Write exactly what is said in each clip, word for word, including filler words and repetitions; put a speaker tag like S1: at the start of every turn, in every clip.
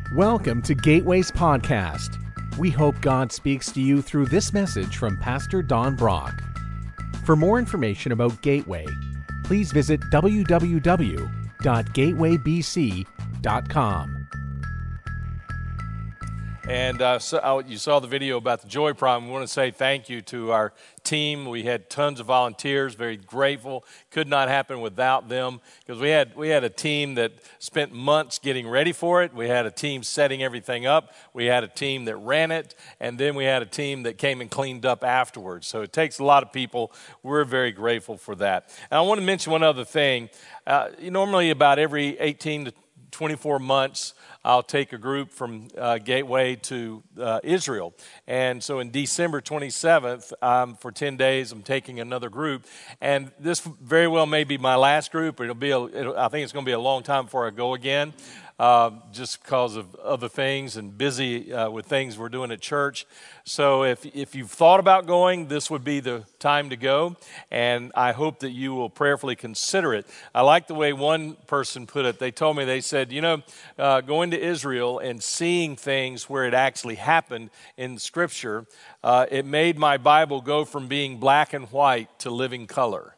S1: Welcome to Gateway's podcast. We hope God speaks to you through this message from Pastor Don Brock. For more information about Gateway, please visit w w w dot gateway b c dot com.
S2: And uh, so, you saw the video about the Joy Prom. We want to say thank you to our team. We had tons of volunteers, very grateful. Could not happen without them because we had we had a team that spent months getting ready for it. We had a team setting everything up. We had a team that ran it. And then we had a team that came and cleaned up afterwards. So it takes a lot of people. We're very grateful for that. And I want to mention one other thing. Uh, normally about every eighteen to twenty-four months, I'll take a group from uh, Gateway to uh, Israel. And so in December twenty-seventh, um, for ten days, I'm taking another group. And this very well may be my last group. It'll be, a, it'll, I think it's going to be a long time before I go again, uh, just because of other things and busy uh, with things we're doing at church. So if if you've thought about going, this would be the time to go, and I hope that you will prayerfully consider it. I like the way one person put it. They told me, they said, you know, uh, going to Israel and seeing things where it actually happened in Scripture, uh, it made my Bible go from being black and white to living color.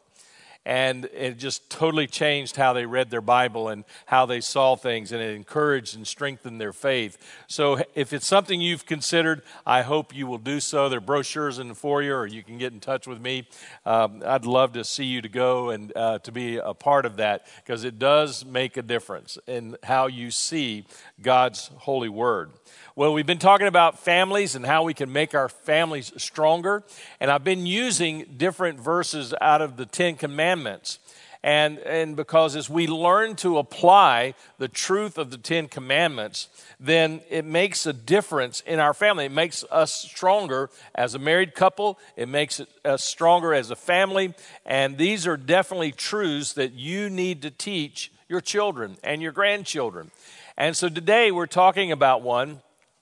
S2: And it just totally changed how they read their Bible and how they saw things, and it encouraged and strengthened their faith. So if it's something you've considered, I hope you will do so. There are brochures in the foyer, or you can get in touch with me. Um, I'd love to see you to go and uh, to be a part of that, because it does make a difference in how you see God's holy word. Well, we've been talking about families and how we can make our families stronger. And I've been using different verses out of the Ten Commandments. And, and because as we learn to apply the truth of the Ten Commandments, then it makes a difference in our family. It makes us stronger as a married couple. It makes us stronger as a family. And these are definitely truths that you need to teach your children and your grandchildren. And so today we're talking about one.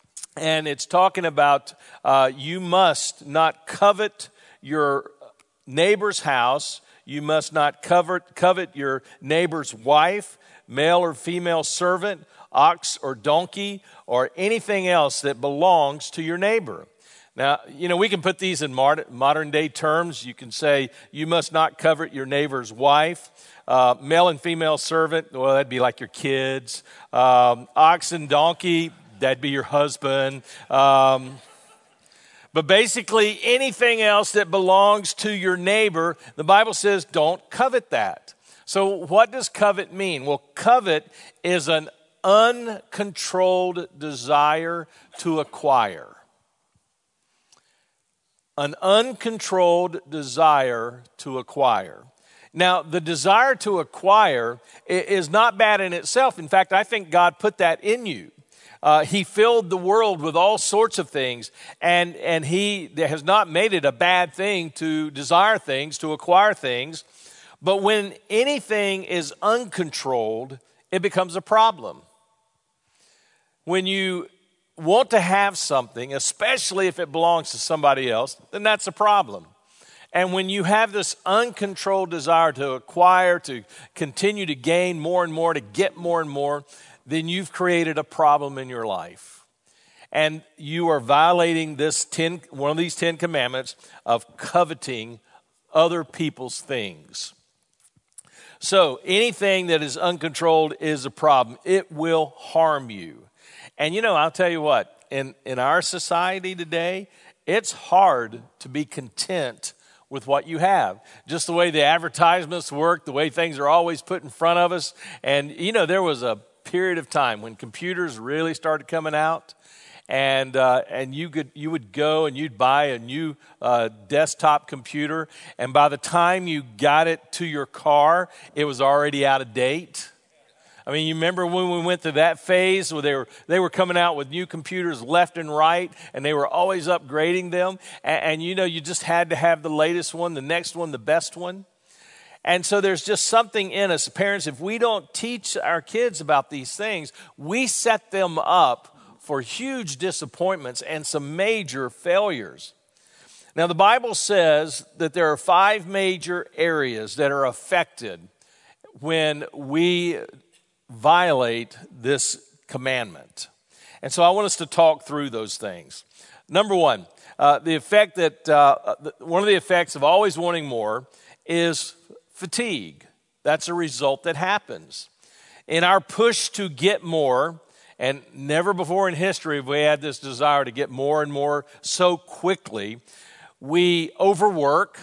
S2: And it's talking about uh, you must not covet your neighbor's house. You must not covet, covet your neighbor's wife, male or female servant, ox or donkey, or anything else that belongs to your neighbor. Now, you know, we can put these in modern day terms. You can say you must not covet your neighbor's wife. Uh, male and female servant, well, that'd be like your kids. Um, ox and donkey, that'd be your husband. Um, but basically, anything else that belongs to your neighbor, the Bible says don't covet that. So what does covet mean? Well, covet is an uncontrolled desire to acquire. An uncontrolled desire to acquire. Now, the desire to acquire is not bad in itself. In fact, I think God put that in you. Uh, he filled the world with all sorts of things, and, and he has not made it a bad thing to desire things, to acquire things. But when anything is uncontrolled, it becomes a problem. When you want to have something, especially if it belongs to somebody else, then that's a problem. And when you have this uncontrolled desire to acquire, to continue to gain more and more, to get more and more, then you've created a problem in your life. And you are violating this ten, one of these Ten Commandments of coveting other people's things. So anything that is uncontrolled is a problem. It will harm you. And you know, I'll tell you what, in, in our society today, it's hard to be content with what you have. Just the way the advertisements work, the way things are always put in front of us. And you know, there was a period of time when computers really started coming out, and uh, and you could you would go and you'd buy a new uh, desktop computer, and by the time you got it to your car, it was already out of date. I mean, you remember when we went through that phase where they were they were coming out with new computers left and right, and they were always upgrading them, and, and you know, you just had to have the latest one, the next one, the best one. And so there's just something in us, parents, if we don't teach our kids about these things, we set them up for huge disappointments and some major failures. Now, the Bible says that there are five major areas that are affected when we violate this commandment. And so I want us to talk through those things. Number one, uh, the effect that, uh, one of the effects of always wanting more is fatigue. That's a result that happens. In our push to get more, and never before in history have we had this desire to get more and more so quickly, we overwork.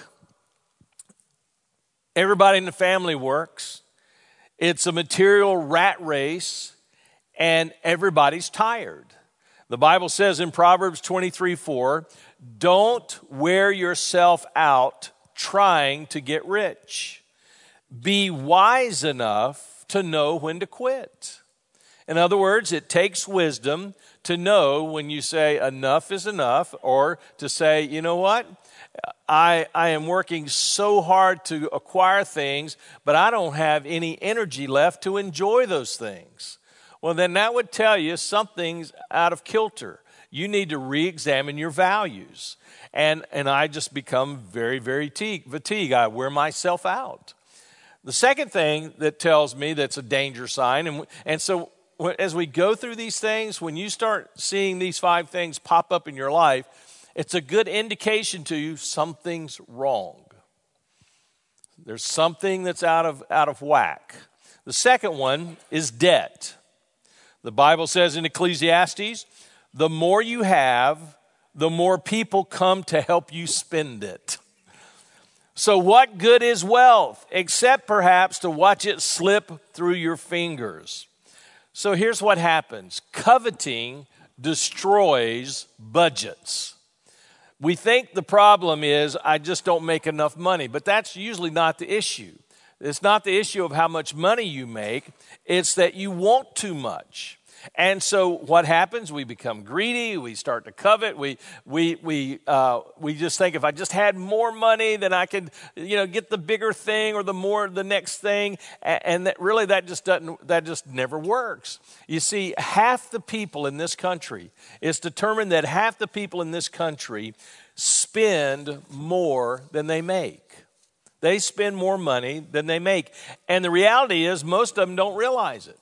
S2: Everybody in the family works. It's a material rat race, and everybody's tired. The Bible says in Proverbs twenty-three four, don't wear yourself out trying to get rich. Be wise enough to know when to quit. In other words, it takes wisdom to know when you say enough is enough, or to say, you know what, I, I am working so hard to acquire things, but I don't have any energy left to enjoy those things. Well, then that would tell you something's out of kilter. You need to re-examine your values. And, and I just become very, very fatigued. I wear myself out. The second thing that tells me that's a danger sign, and, and so as we go through these things, when you start seeing these five things pop up in your life, it's a good indication to you something's wrong. There's something that's out of, out of whack. The second one is debt. The Bible says in Ecclesiastes, the more you have, the more people come to help you spend it. So what good is wealth, except perhaps to watch it slip through your fingers? So here's what happens. Coveting destroys budgets. We think the problem is I just don't make enough money, but that's usually not the issue. It's not the issue of how much money you make. It's that you want too much. And so what happens? We become greedy. We start to covet. We we we uh, we just think if I just had more money, then I could, you know, get the bigger thing or the more the next thing. And that really that just doesn't that just never works. You see, half the people in this country, it's determined that half the people in this country spend more than they make. They spend more money than they make. And the reality is most of them don't realize it.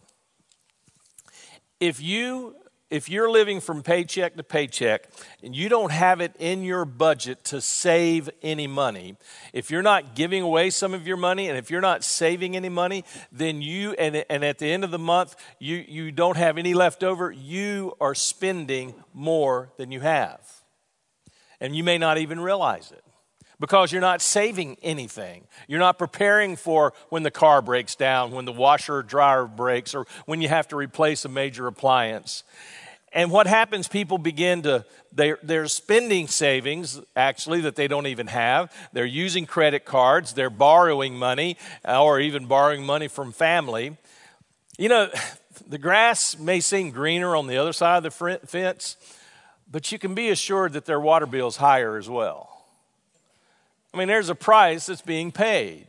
S2: If you, if you're living from paycheck to paycheck and you don't have it in your budget to save any money, if you're not giving away some of your money and if you're not saving any money, then you, and, and at the end of the month, you, you don't have any left over, you are spending more than you have. And you may not even realize it. Because you're not saving anything. You're not preparing for when the car breaks down, when the washer or dryer breaks, or when you have to replace a major appliance. And what happens, people begin to, they're, they're spending savings, actually, that they don't even have. They're using credit cards. They're borrowing money, or even borrowing money from family. You know, the grass may seem greener on the other side of the fence, but you can be assured that their water bill is higher as well. I mean, there's a price that's being paid.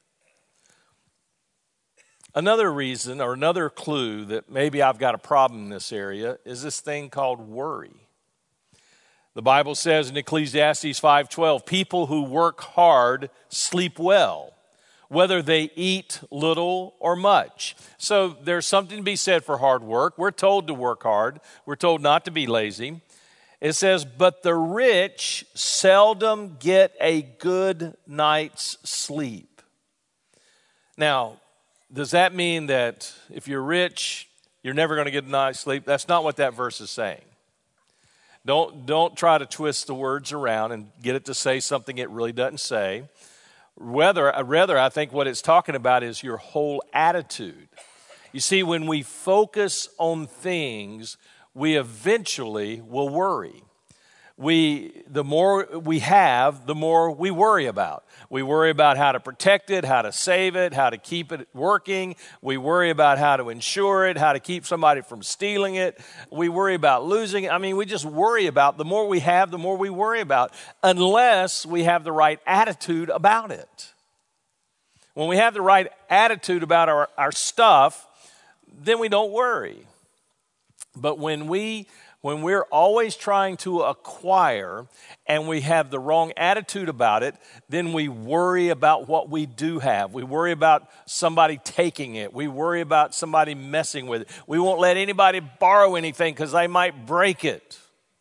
S2: Another reason or another clue that maybe I've got a problem in this area is this thing called worry. The Bible says in Ecclesiastes five twelve, people who work hard sleep well, whether they eat little or much. So there's something to be said for hard work. We're told to work hard. We're told not to be lazy. It says, but the rich seldom get a good night's sleep. Now, does that mean that if you're rich, you're never going to get a night's sleep? That's not what that verse is saying. Don't, don't try to twist the words around and get it to say something it really doesn't say. Rather, rather, I think what it's talking about is your whole attitude. You see, when we focus on things, we eventually will worry. We, the more we have, the more we worry about. We worry about how to protect it, how to save it, how to keep it working. We worry about how to insure it, how to keep somebody from stealing it. We worry about losing it. I mean, we just worry about, the more we have, the more we worry about, unless we have the right attitude about it. When we have the right attitude about our, our stuff, then we don't worry. But when we When we're always trying to acquire and we have the wrong attitude about it, then we worry about what we do have. We worry about somebody taking it. We worry about somebody messing with it. We won't let anybody borrow anything because they might break it.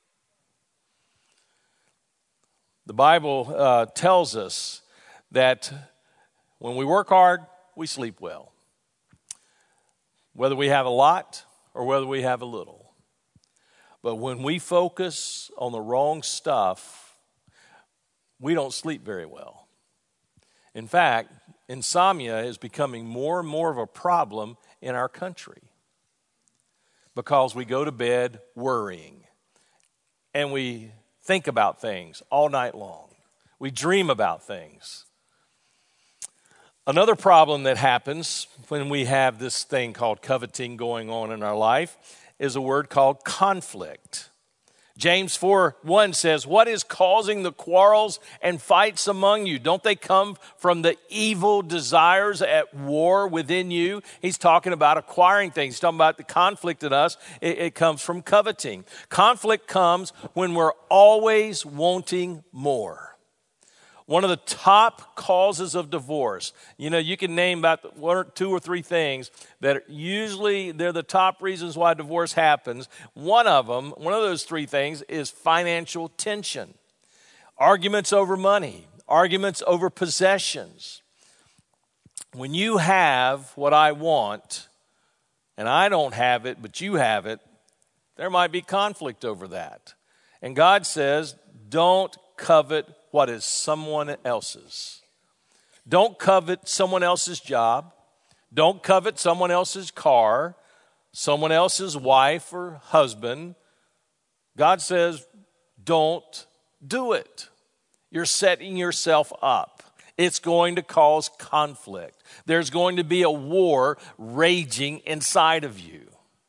S2: The Bible uh, tells us that when we work hard, we sleep well. Whether we have a lot or whether we have a little. But when we focus on the wrong stuff, we don't sleep very well. In fact, insomnia is becoming more and more of a problem in our country because we go to bed worrying and we think about things all night long. We dream about things. Another problem that happens when we have this thing called coveting going on in our life is a word called conflict. James four one says, "What is causing the quarrels and fights among you? Don't they come from the evil desires at war within you?" He's talking about acquiring things. He's talking about the conflict in us. It, it comes from coveting. Conflict comes when we're always wanting more. One of the top causes of divorce, you know, you can name about one or two or three things that are usually they're the top reasons why divorce happens. One of them, one of those three things is financial tension. Arguments over money, arguments over possessions. When you have what I want and I don't have it, but you have it, there might be conflict over that. And God says, don't covet what is someone else's. Don't covet someone else's job. Don't covet someone else's car, someone else's wife or husband. God says, don't do it. You're setting yourself up. It's going to cause conflict. There's going to be a war raging inside of you.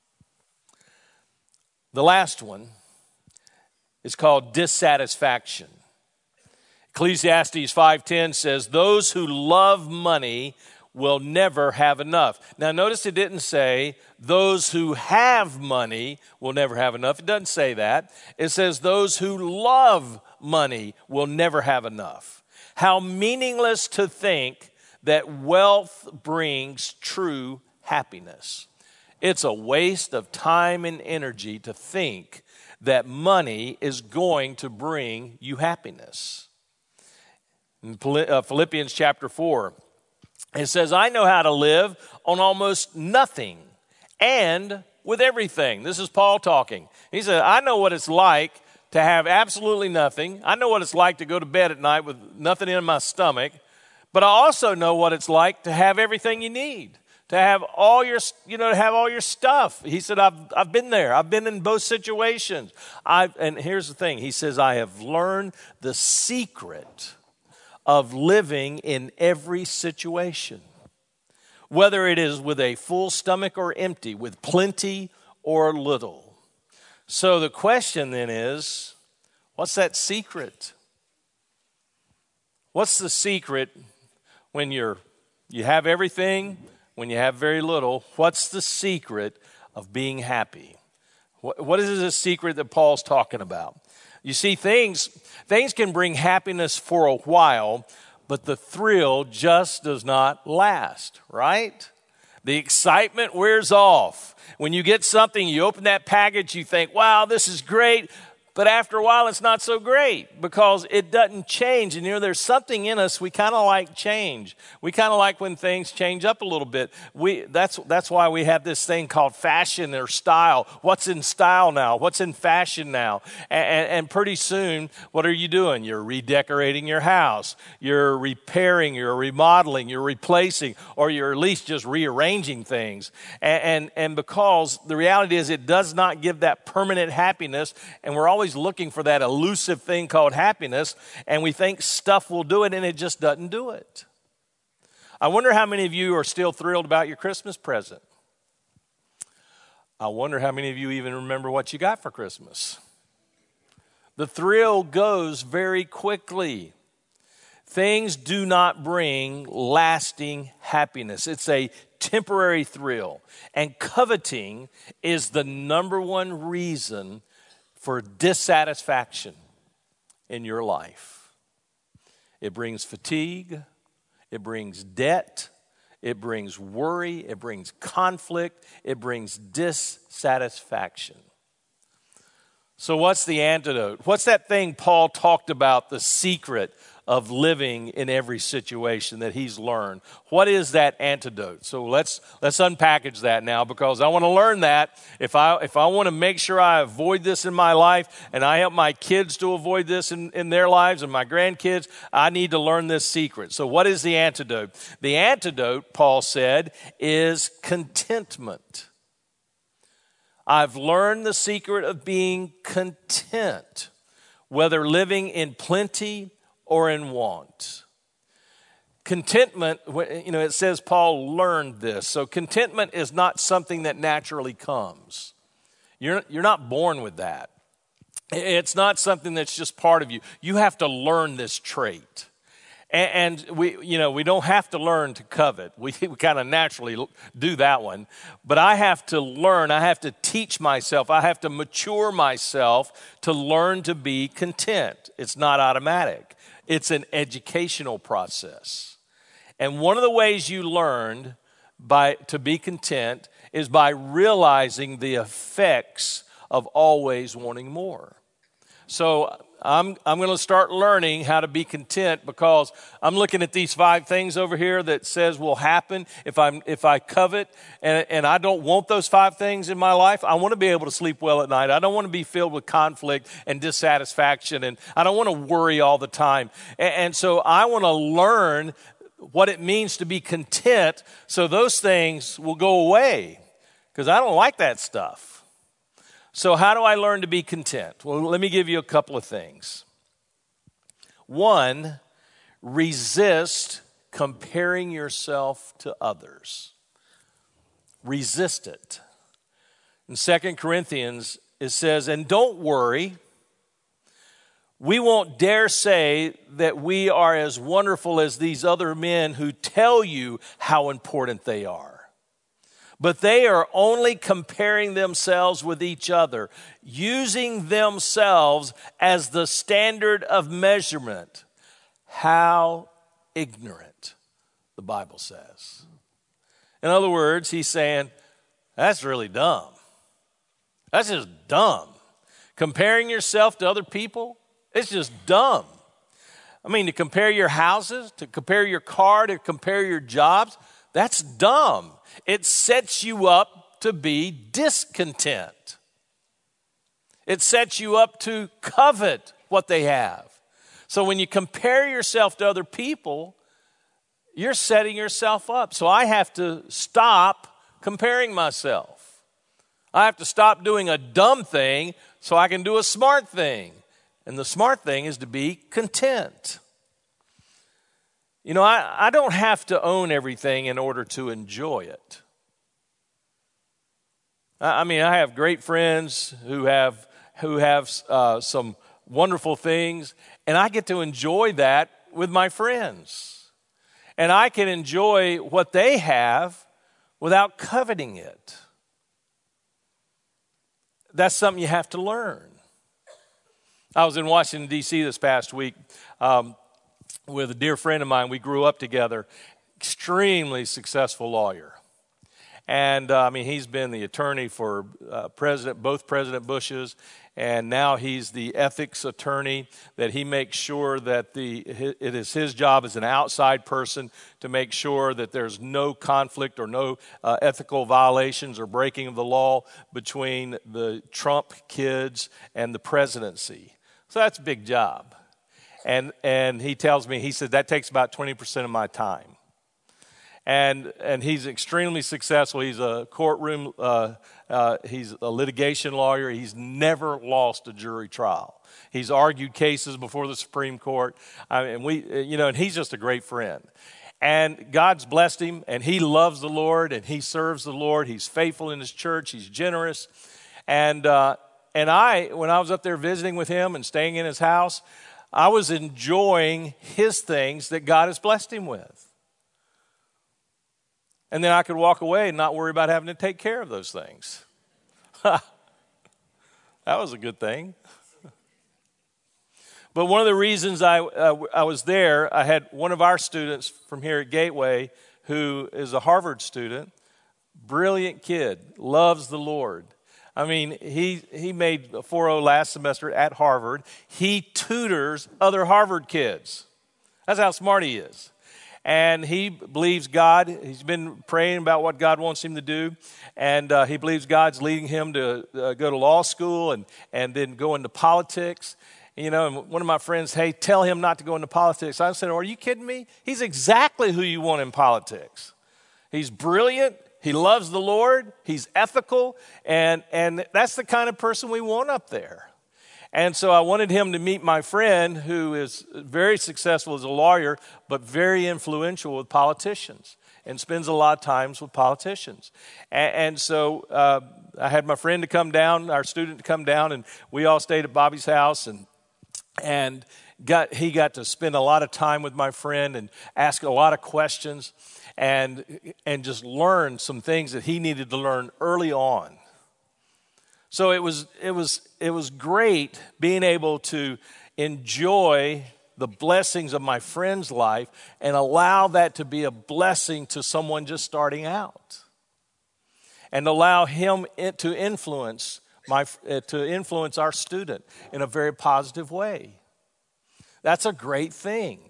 S2: The last one is called dissatisfaction. Ecclesiastes five ten says, "Those who love money will never have enough." Now notice it didn't say, "Those who have money will never have enough." It doesn't say that. It says, "Those who love money will never have enough." How meaningless to think that wealth brings true happiness. It's a waste of time and energy to think that money is going to bring you happiness. In Philippians chapter four, it says, "I know how to live on almost nothing and with everything." This is Paul talking. He said, "I know what it's like to have absolutely nothing. I know what it's like to go to bed at night with nothing in my stomach. But I also know what it's like to have everything you need, to have all your, you know, to have all your stuff." He said, I've, I've been there. I've been in both situations. I've, and here's the thing. He says, "I have learned the secret of living in every situation, whether it is with a full stomach or empty, with plenty or little." So the question then is, what's that secret? What's the secret when you're you have everything, when you have very little? What's the secret of being happy? What, what is the secret that Paul's talking about? You see, things, things can bring happiness for a while, but the thrill just does not last, right? The excitement wears off. When you get something, you open that package, you think, wow, this is great. But after a while, it's not so great because it doesn't change. And you know, there's something in us, we kind of like change. We kind of like when things change up a little bit. We that's that's why we have this thing called fashion or style. What's in style now? What's in fashion now? And, and, and pretty soon, what are you doing? You're redecorating your house. You're repairing, you're remodeling, you're replacing, or you're at least just rearranging things. And, and, and because the reality is it does not give that permanent happiness, and we're always looking for that elusive thing called happiness, and we think stuff will do it, and it just doesn't do it. I wonder how many of you are still thrilled about your Christmas present. I wonder how many of you even remember what you got for Christmas. The thrill goes very quickly. Things do not bring lasting happiness. It's a temporary thrill, and coveting is the number one reason for dissatisfaction in your life. It brings fatigue, it brings debt, it brings worry, it brings conflict, it brings dissatisfaction. So what's the antidote? What's that thing Paul talked about, the secret of living in every situation that he's learned? What is that antidote? So let's let's unpackage that now, because I want to learn that. If I if I want to make sure I avoid this in my life, and I help my kids to avoid this in, in their lives and my grandkids, I need to learn this secret. So what is the antidote? The antidote, Paul said, is contentment. I've learned the secret of being content, whether living in plenty or in want. Contentment, you know, it says Paul learned this. So contentment is not something that naturally comes. You're, you're not born with that. It's not something that's just part of you. You have to learn this trait. And we, you know, we don't have to learn to covet. We, we kind of naturally do that one. But I have to learn, I have to teach myself, I have to mature myself to learn to be content. It's not automatic. It's an educational process. And one of the ways you learn by, to be content is by realizing the effects of always wanting more. So I'm I'm going to start learning how to be content, because I'm looking at these five things over here that says will happen if I'm if I covet, and, and I don't want those five things in my life. I want to be able to sleep well at night. I don't want to be filled with conflict and dissatisfaction, and I don't want to worry all the time. And, and so I want to learn what it means to be content, so those things will go away, because I don't like that stuff. So how do I learn to be content? Well, let me give you a couple of things. One, resist comparing yourself to others. Resist it. In Second Corinthians, it says, and don't worry, we won't dare say that we are as wonderful as these other men who tell you how important they are. But they are only comparing themselves with each other, using themselves as the standard of measurement. How ignorant, the Bible says. In other words, he's saying, that's really dumb. That's just dumb. Comparing yourself to other people, it's just dumb. I mean, to compare your houses, to compare your car, to compare your jobs, that's dumb. It sets you up to be discontent. It sets you up to covet what they have. So when you compare yourself to other people, you're setting yourself up. So I have to stop comparing myself. I have to stop doing a dumb thing so I can do a smart thing. And the smart thing is to be content. You know, I, I don't have to own everything in order to enjoy it. I, I mean, I have great friends who have who have uh, some wonderful things, and I get to enjoy that with my friends. And I can enjoy what they have without coveting it. That's something you have to learn. I was in Washington, D C this past week. Um, with a dear friend of mine. We grew up together, extremely successful lawyer. And uh, I mean, he's been the attorney for uh, President, both President Bushes, and now he's the ethics attorney, that he makes sure that the it is his job as an outside person to make sure that there's no conflict or no uh, ethical violations or breaking of the law between the Trump kids and the presidency. So that's a big job. And and he tells me, he said, that takes about twenty percent of my time. And and he's extremely successful. He's a courtroom, uh, uh, he's a litigation lawyer. He's never lost a jury trial. He's argued cases before the Supreme Court. I mean, we, you know, and he's just a great friend. And God's blessed him, and he loves the Lord, and he serves the Lord. He's faithful in his church. He's generous. And uh, and I, when I was up there visiting with him and staying in his house, I was enjoying his things that God has blessed him with. And then I could walk away and not worry about having to take care of those things. That That was a good thing. But one of the reasons I, uh, I was there, I had one of our students from here at Gateway who is a Harvard student, brilliant kid, loves the Lord. I mean, he he made a four point oh last semester at Harvard. He tutors other Harvard kids. That's how smart he is. And he believes God. He's been praying about what God wants him to do. And uh, he believes God's leading him to uh, go to law school and, and then go into politics. You know, and one of my friends, hey, tell him not to go into politics. I said, are you kidding me? He's exactly who you want in politics. He's brilliant. He loves the Lord. He's ethical. And, and that's the kind of person we want up there. And so I wanted him to meet my friend who is very successful as a lawyer, but very influential with politicians and spends a lot of times with politicians. And, and so uh, I had my friend to come down, our student to come down, and we all stayed at Bobby's house. And and got he got to spend a lot of time with my friend and ask a lot of questions and and just learn some things that he needed to learn early on. So it was it was it was great being able to enjoy the blessings of my friend's life and allow that to be a blessing to someone just starting out, and allow him to influence my to influence our student in a very positive way. That's a great thing.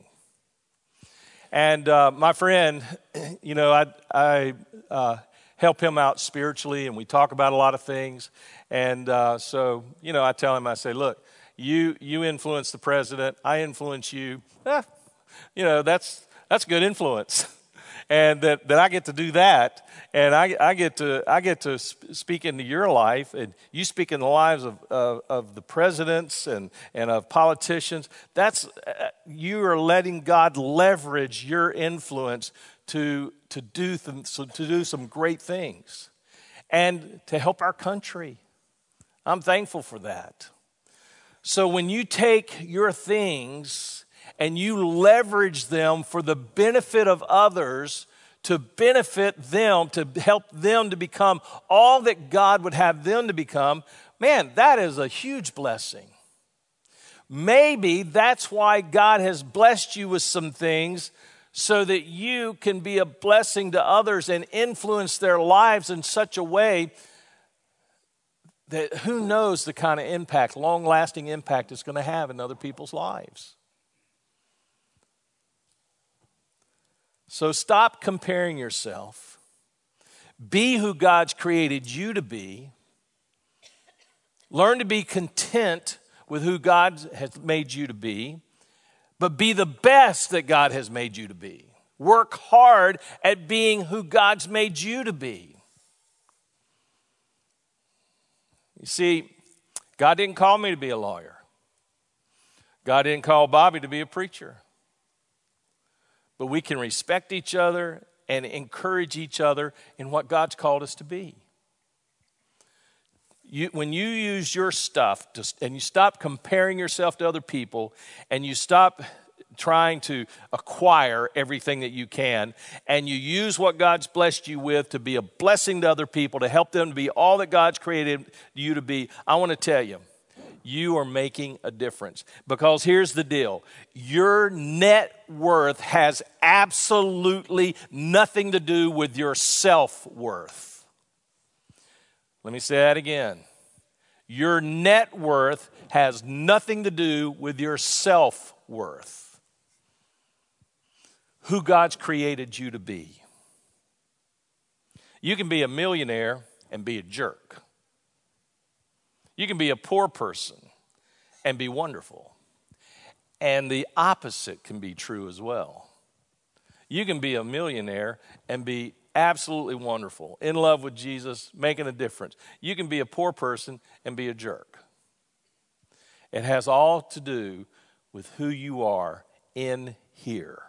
S2: And uh, my friend, you know, I I uh, help him out spiritually, and we talk about a lot of things. And uh, so, you know, I tell him, I say, look, you you influence the president, I influence you. Eh, you know, that's that's good influence, and that, that I get to do that, and I I get to I get to speak into your life, and you speak in the lives of of, of the presidents and and of politicians. That's uh, you are letting God leverage your influence to to do th- so to do some great things, and to help our country. I'm thankful for that. So when you take your things and you leverage them for the benefit of others, to benefit them, to help them to become all that God would have them to become, man, that is a huge blessing. Maybe that's why God has blessed you with some things, so that you can be a blessing to others and influence their lives in such a way that who knows the kind of impact, long-lasting impact it's going to have in other people's lives. So stop comparing yourself. Be who God's created you to be. Learn to be content with who God has made you to be, but be the best that God has made you to be. Work hard at being who God's made you to be. You see, God didn't call me to be a lawyer. God didn't call Bobby to be a preacher. But we can respect each other and encourage each other in what God's called us to be. You, when you use your stuff to, and you stop comparing yourself to other people, and you stop trying to acquire everything that you can, and you use what God's blessed you with to be a blessing to other people, to help them to be all that God's created you to be, I want to tell you, you are making a difference. Because here's the deal. Your net worth has absolutely nothing to do with your self-worth. Let me say that again. Your net worth has nothing to do with your self-worth. Who God's created you to be. You can be a millionaire and be a jerk. You can be a poor person and be wonderful. And the opposite can be true as well. You can be a millionaire and be absolutely wonderful, in love with Jesus, making a difference. You can be a poor person and be a jerk. It has all to do with who you are in here.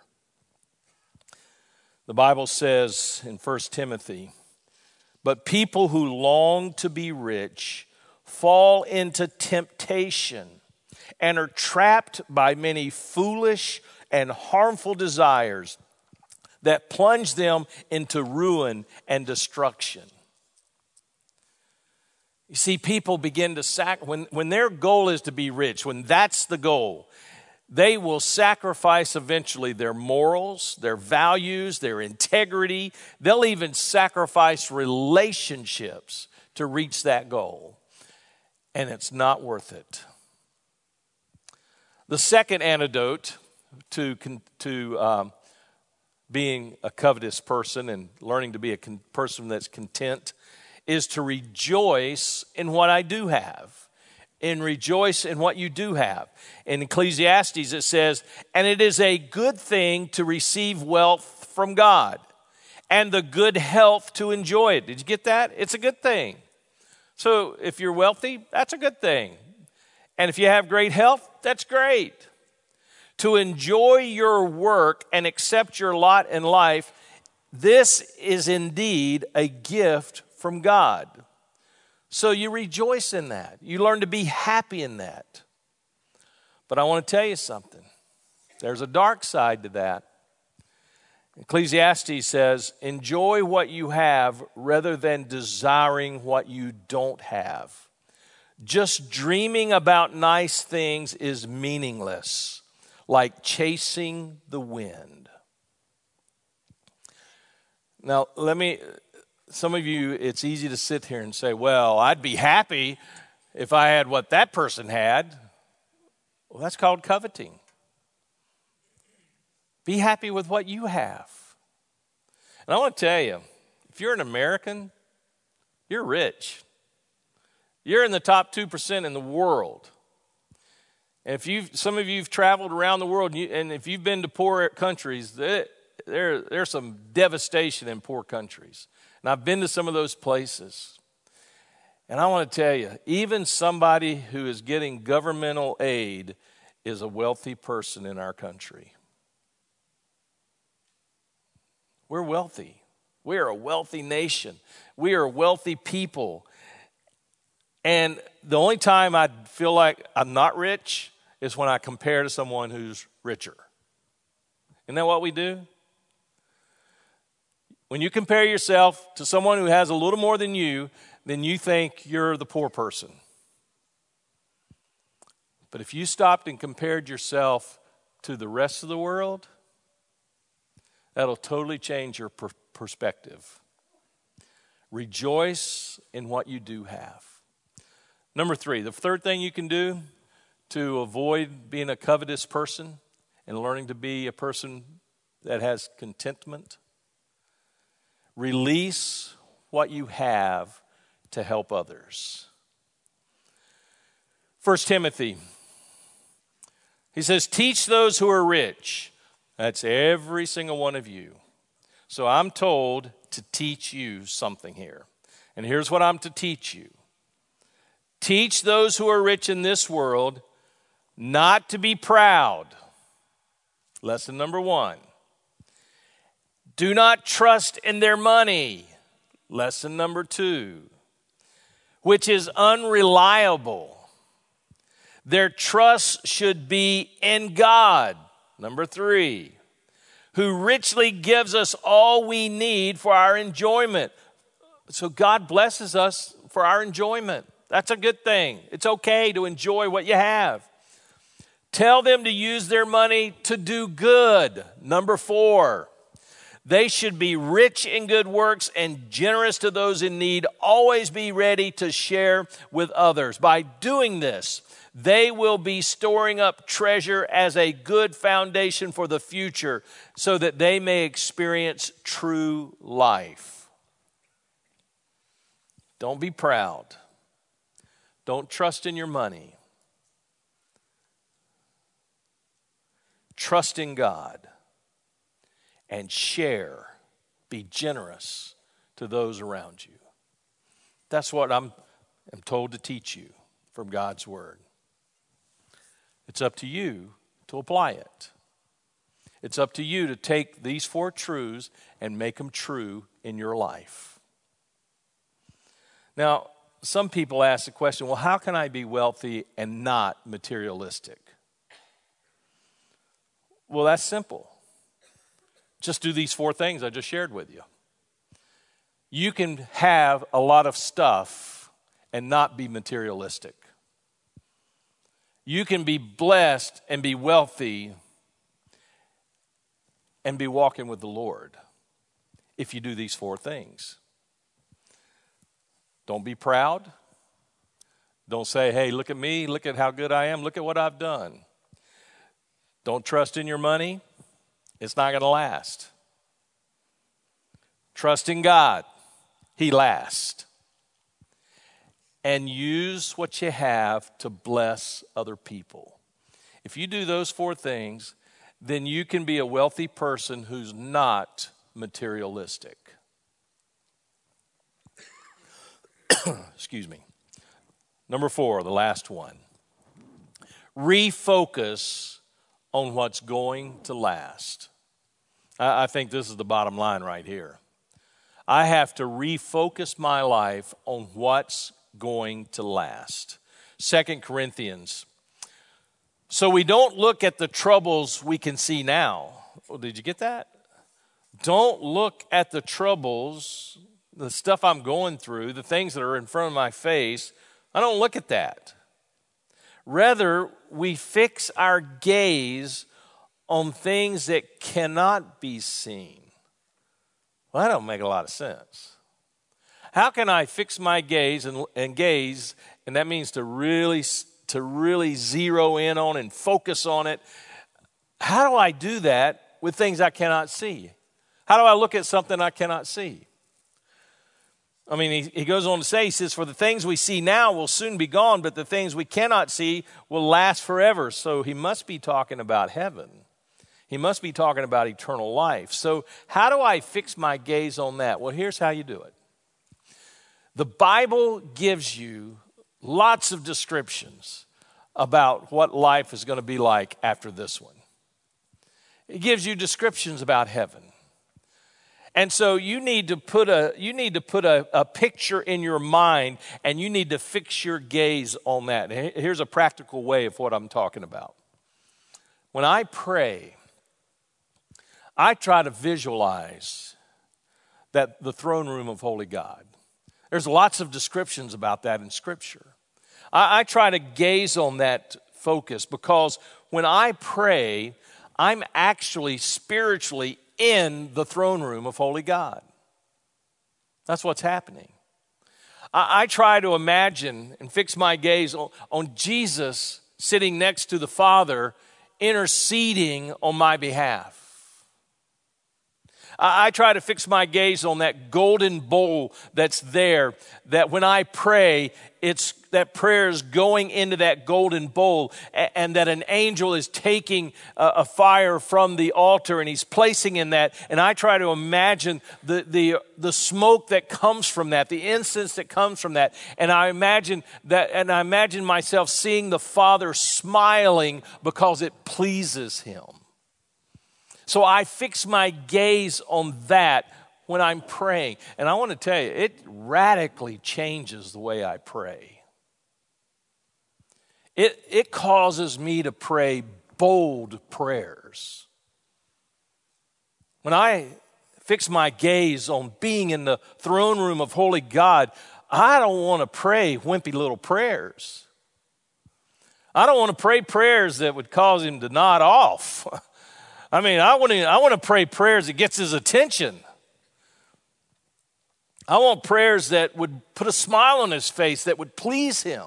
S2: The Bible says in First Timothy, but people who long to be rich fall into temptation and are trapped by many foolish and harmful desires that plunge them into ruin and destruction. You see, people begin to sac when when their goal is to be rich, when that's the goal, they will sacrifice eventually their morals, their values, their integrity. They'll even sacrifice relationships to reach that goal. And it's not worth it. The second antidote to, to um, being a covetous person and learning to be a con- person that's content is to rejoice in what I do have. And rejoice in what you do have. In Ecclesiastes it says, and it is a good thing to receive wealth from God and the good health to enjoy it. Did you get that? It's a good thing. So if you're wealthy, that's a good thing. And if you have great health, that's great. To enjoy your work and accept your lot in life, this is indeed a gift from God. So you rejoice in that. You learn to be happy in that. But I want to tell you something. There's a dark side to that. Ecclesiastes says, enjoy what you have rather than desiring what you don't have. Just dreaming about nice things is meaningless, like chasing the wind. Now, let me... Some of you, it's easy to sit here and say, well, I'd be happy if I had what that person had. Well, that's called coveting. Be happy with what you have. And I want to tell you, if you're an American, you're rich. You're in the top two percent in the world. And if you've, some of you have traveled around the world, and, you, and if you've been to poor countries, there, there, there's some devastation in poor countries. And I've been to some of those places. And I want to tell you, even somebody who is getting governmental aid is a wealthy person in our country. We're wealthy. We are a wealthy nation. We are wealthy people. And the only time I feel like I'm not rich is when I compare to someone who's richer. Isn't that what we do? When you compare yourself to someone who has a little more than you, then you think you're the poor person. But if you stopped and compared yourself to the rest of the world, that'll totally change your per- perspective. Rejoice in what you do have. Number three, the third thing you can do to avoid being a covetous person and learning to be a person that has contentment. Release what you have to help others. First Timothy, he says, teach those who are rich. That's every single one of you. So I'm told to teach you something here. And here's what I'm to teach you. Teach those who are rich in this world not to be proud. Lesson number one. Do not trust in their money. Lesson number two, which is unreliable. Their trust should be in God. Number three, who richly gives us all we need for our enjoyment. So God blesses us for our enjoyment. That's a good thing. It's okay to enjoy what you have. Tell them to use their money to do good. Number four, they should be rich in good works and generous to those in need. Always be ready to share with others. By doing this, they will be storing up treasure as a good foundation for the future so that they may experience true life. Don't be proud. Don't trust in your money. Trust in God. And share, be generous to those around you. That's what I'm, I'm told to teach you from God's Word. It's up to you to apply it. It's up to you to take these four truths and make them true in your life. Now, some people ask the question, well, how can I be wealthy and not materialistic? Well, that's simple. Just do these four things I just shared with you. You can have a lot of stuff and not be materialistic. You can be blessed and be wealthy and be walking with the Lord if you do these four things. Don't be proud. Don't say, hey, look at me, look at how good I am, look at what I've done. Don't trust in your money. It's not going to last. Trust in God. He lasts. And use what you have to bless other people. If you do those four things, then you can be a wealthy person who's not materialistic. Excuse me. Number four, the last one. Refocus on what's going to last. I, I think this is the bottom line right here. I have to refocus my life on what's going to last. Second Corinthians. So we don't look at the troubles we can see now. Oh, did you get that? Don't look at the troubles, the stuff I'm going through, the things that are in front of my face. I don't look at that. Rather, we fix our gaze on things that cannot be seen. Well, that don't make a lot of sense. How can I fix my gaze and, and gaze, and that means to really, to really zero in on and focus on it. How do I do that with things I cannot see? How do I look at something I cannot see? I mean, he, he goes on to say, he says, for the things we see now will soon be gone, but the things we cannot see will last forever. So he must be talking about heaven. He must be talking about eternal life. So how do I fix my gaze on that? Well, here's how you do it. The Bible gives you lots of descriptions about what life is going to be like after this one. It gives you descriptions about heaven. And so you need to put a you need to put a, a picture in your mind, and you need to fix your gaze on that. Here's a practical way of what I'm talking about. When I pray, I try to visualize that the throne room of holy God. There's lots of descriptions about that in Scripture. I, I try to gaze on that focus because when I pray, I'm actually spiritually in the throne room of holy God. That's what's happening. I, I try to imagine and fix my gaze on, on Jesus sitting next to the Father, interceding on my behalf. I, I try to fix my gaze on that golden bowl that's there, that when I pray, it's that prayer is going into that golden bowl, and, and that an angel is taking a, a fire from the altar and he's placing in that. And I try to imagine the, the, the smoke that comes from that, the incense that comes from that. And I imagine that, and I imagine myself seeing the Father smiling because it pleases him. So I fix my gaze on that when I'm praying. And I want to tell you, it radically changes the way I pray. It, it causes me to pray bold prayers. When I fix my gaze on being in the throne room of holy God, I don't want to pray wimpy little prayers. I don't want to pray prayers that would cause him to nod off. I mean, I want to, I want to pray prayers that gets his attention. I want prayers that would put a smile on his face, that would please him.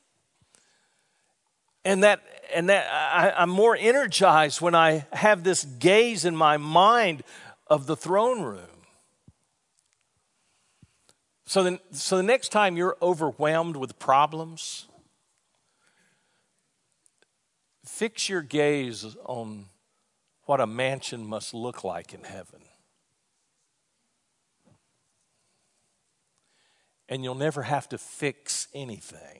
S2: And that, and that I, I'm more energized when I have this gaze in my mind of the throne room. So then, so the next time you're overwhelmed with problems, fix your gaze on what a mansion must look like in heaven. And you'll never have to fix anything.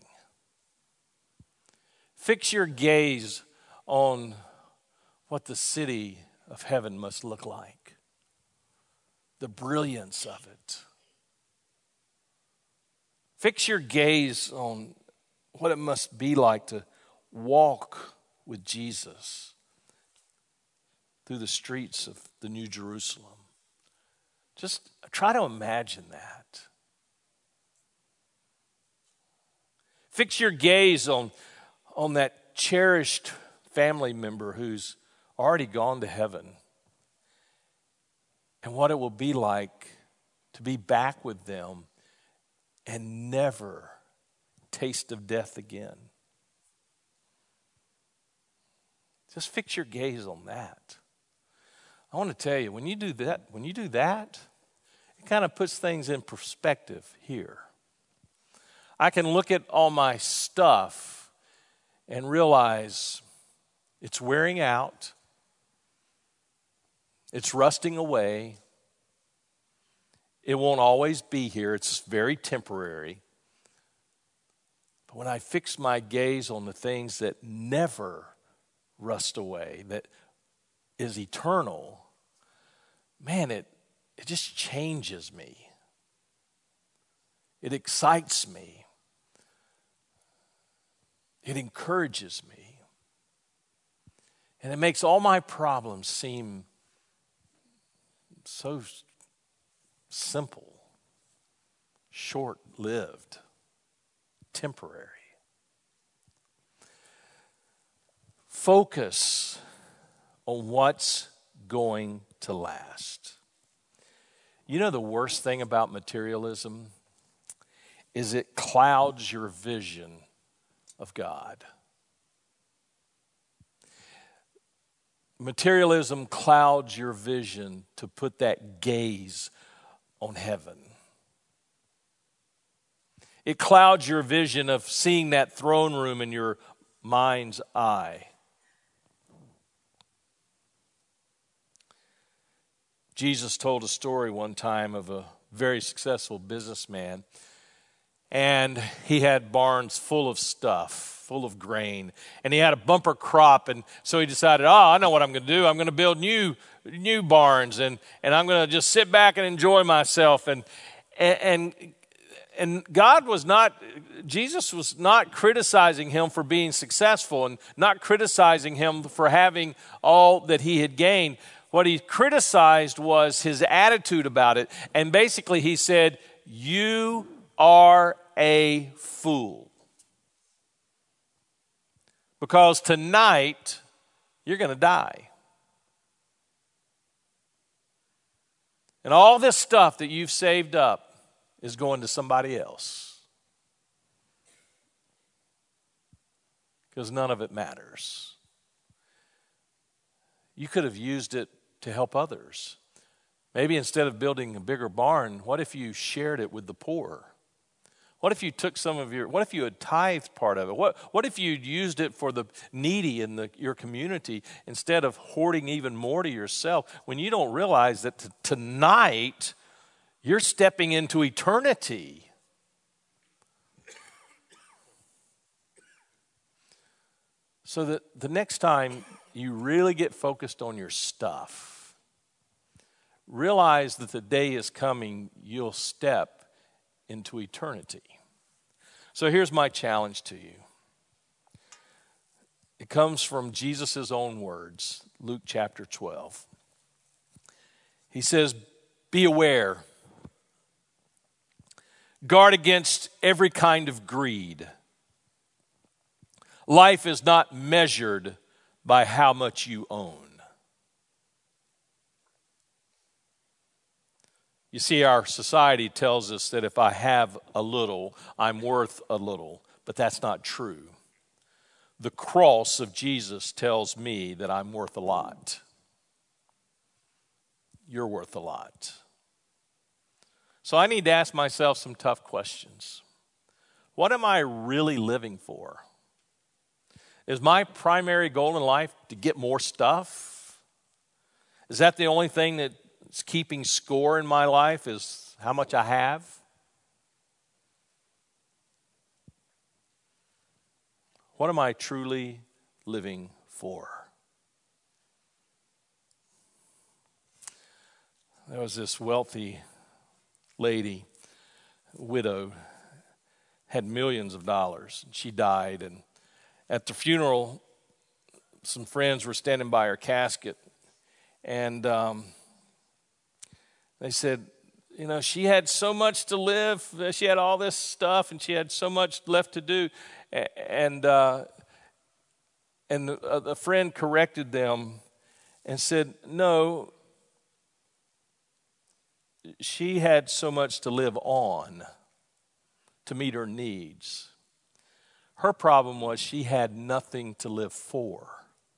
S2: Fix your gaze on what the city of heaven must look like. The brilliance of it. Fix your gaze on what it must be like to walk with Jesus through the streets of the New Jerusalem. Just try to imagine that. Fix your gaze on, on that cherished family member who's already gone to heaven and what it will be like to be back with them and never taste of death again. Just fix your gaze on that. I want to tell you, when you do that, when you do that, it kind of puts things in perspective here. I can look at all my stuff and realize it's wearing out, it's rusting away, it won't always be here, it's very temporary. But when I fix my gaze on the things that never rust away, that is eternal, man, it, it just changes me. It excites me. It encourages me. And it makes all my problems seem so simple, short-lived, temporary. Focus on what's going to last. You know the worst thing about materialism is it clouds your vision of God. Materialism clouds your vision to put that gaze on heaven. It clouds your vision of seeing that throne room in your mind's eye. Jesus told a story one time of a very successful businessman, and he had barns full of stuff, full of grain, and he had a bumper crop, and so he decided, oh, I know what I'm going to do. I'm going to build new new barns, and, and I'm going to just sit back and enjoy myself. And, and, and God was not, Jesus was not criticizing him for being successful and not criticizing him for having all that he had gained. What he criticized was his attitude about it. And basically he said, you are a fool. Because tonight, you're going to die. And all this stuff that you've saved up is going to somebody else. Because none of it matters. You could have used it to help others. Maybe instead of building a bigger barn, what if you shared it with the poor? What if you took some of your, what if you had tithed part of it? What, what if you'd used it for the needy in the, your community instead of hoarding even more to yourself, when you don't realize that t- tonight you're stepping into eternity? So that the next time you really get focused on your stuff, realize that the day is coming you'll step into eternity. So here's my challenge to you. It comes from Jesus' own words, Luke chapter twelve. He says, be aware. Guard against every kind of greed. Life is not measured by how much you own. You see, our society tells us that if I have a little, I'm worth a little, but that's not true. The cross of Jesus tells me that I'm worth a lot. You're worth a lot. So I need to ask myself some tough questions. What am I really living for? Is my primary goal in life to get more stuff? Is that the only thing that It's keeping score in my life, is how much I have? What am I truly living for? There was this wealthy lady, widow, had millions of dollars. She died, and at the funeral, some friends were standing by her casket, and um, they said, you know, she had so much to live. She had all this stuff, and she had so much left to do. And uh, and the, uh, the friend corrected them and said, no, she had so much to live on to meet her needs. Her problem was she had nothing to live for.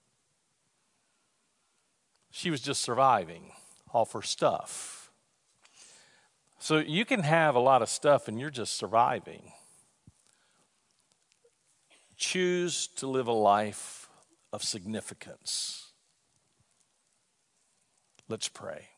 S2: She was just surviving off her stuff. So you can have a lot of stuff and you're just surviving. Choose to live a life of significance. Let's pray.